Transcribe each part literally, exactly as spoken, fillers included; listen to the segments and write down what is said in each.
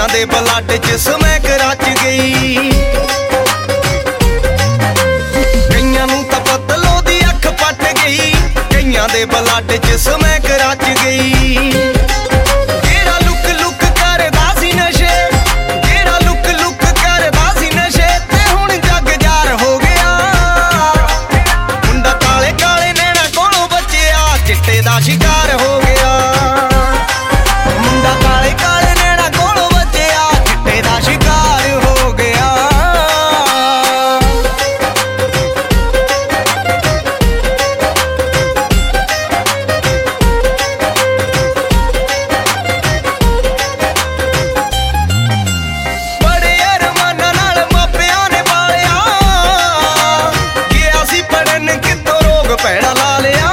ਕਈਆਂ ਦੇ ਬਲੱਡ 'ਚ ਸਮੈਕ ਰਚ ਗਈ। ਕਈਆਂ ਨੂੰ ਤਾਂ ਪਤਲੋ ਦੀ ਅੱਖ ਪੱਟ ਗਈ, ਕਈਆਂ ਦੇ ਬਲੱਡ 'ਚ ਸਮੈਕ ਰਚ ਗਈ। ਜਿਹੜਾ ਲੁੱਕ ਲੁੱਕ ਕਰਦਾ ਸੀ ਨਸ਼ੇ, ਜਿਹੜਾ ਲੁੱਕ ਲੁੱਕ ਕਰਦਾ ਸੀ ਨਸ਼ੇ, ਤੇ ਹੁਣ ਜੱਗ ਜਾਰ ਹੋ ਗਿਆ। ਮੁੰਡਾ ਕਾਲੇ ਕਾਲੇ ਨੈਣਾ ਕੋਲੋਂ ਬਚਿਆ, ਚਿੱਟੇ ਦਾ ਸ਼ਿਕਾਰ ਹੋ ਗਿਆ। ਮੁੰਡਾ ਕਾਲੇ ਕਾਲੇ ਨੈਣਾ ਕੋਲੋਂ ਬਚਿਆ, ਚਿੱਟੇ ਦਾ ਸ਼ਿਕਾਰ ਹੋ ਗਿਆ। ਬੜੇ ਅਰਮਾਨਾਂ ਨਾਲ ਮਾਪਿਆਂ ਨੇ ਪਾਲਿਆ, ਗਿਆ ਸੀ ਪੜਨ ਕਿਤੋਂ ਰੋਗ ਪੈੜਾ ਲਾ ਲਿਆ।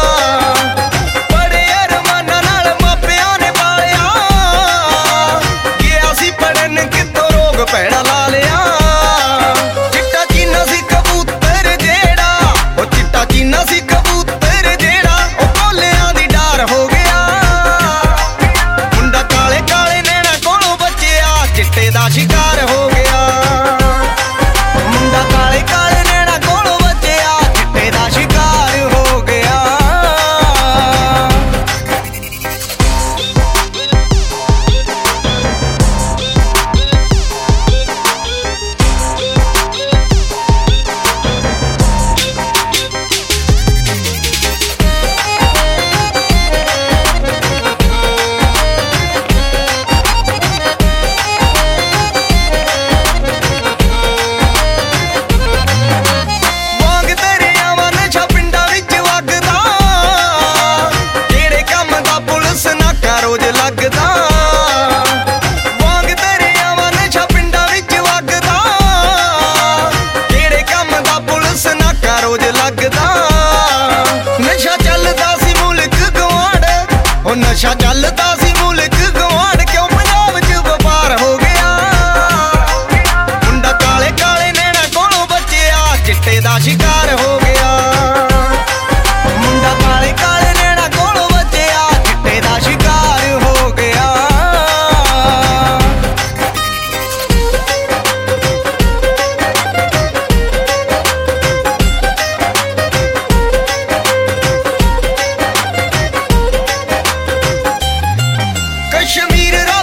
ਬੜੇ ਅਰਮਾਨਾਂ ਨਾਲ ਮਾਪਿਆਂ ਨੇ ਪਾਲਿਆ, ਗਿਆ ਸੀ ਪੜਨ ਕਿਤੋਂ ਰੋਗ ਪੈੜਾ ਲਾ ਲਿਆ। ਚਿੱਟਾ ਚੀਨਾ ਸੀ ਕਬੂਤਰ ਜਿਹੜਾ, ਉਹ ਚਿੱਟਾ ਚੀਨਾ ਸੀ ਕਬੂਤਰ ਜਿਹੜਾ, ਉਹ ਕੋਲਿਆਂ ਦੀ ਡਾਰ ਹੋ ਗਿਆ। ਮੁੰਡਾ ਕਾਲੇ ਕਾਲੇ ਨੈਣਾ ਕੋਲੋਂ ਬਚਿਆ, ਚਿੱਟੇ ਦਾ ਸ਼ਿਕਾਰ ਹੋ ਗਿਆ। ਮੁੰਡਾ ਕਾਲੇ ਕਾਲੇ ਨੈਣਾ ਕੋਲੋਂ ਬਚਿਆ, ਚਿੱਟੇ ਦਾ ਸ਼ਿਕਾਰ ਹੋ ਗਿਆ। ਵਾਂਗ ਦਰਿਆਵਾਂ ਨਸ਼ਾ ਪਿੰਡਾਂ ਵਿੱਚ ਵਗਦਾ, ਕਿਹੜੇ ਕੰਮ ਦਾ ਪੁਲਿਸ ਨਾਕਾ ਰੋਜ਼ ਲੱਗਦਾ। ਵਾਂਗ ਦਰਿਆਵਾਂ ਨਸ਼ਾ ਪਿੰਡਾਂ ਵਿੱਚ ਵਗਦਾ, ਕਿਹੜੇ ਕੰਮ ਦਾ ਪੁਲਿਸ ਨਾਕਾ ਰੋਜ਼ ਲੱਗਦਾ। ਨਸ਼ਾ ਚੱਲਦਾ ਸੀ ਮੁਲਕ ਗਵਾਂਢ, ਉਹ ਨਸ਼ਾ ਚੱਲਦਾ ਸੀ ਮੁਲਕ ਗਵਾਂਢ, ਕਿਉਂ ਪੰਜਾਬ 'ਚ ਵਪਾਰ ਹੋ ਗਿਆ। ਮੁੰਡਾ ਕਾਲੇ ਕਾਲੇ ਨੈਣਾ ਕੋਲੋਂ ਬਚਿਆ, ਚਿੱਟੇ ਦਾ ਸ਼ਿਕਾਰ ਹੋ ਗਿਆ। ਮੁੰਡਾ ਕਾਲੇ ਕਾਲੇ ਨੈਣਾ ਕੋਲੋਂ ਬਚਿਆ, ਚਿੱਟੇ ਦਾ ਸ਼ਿਕਾਰ ਹੋ ਗਿਆ। ਕਸ਼ਮੀਰ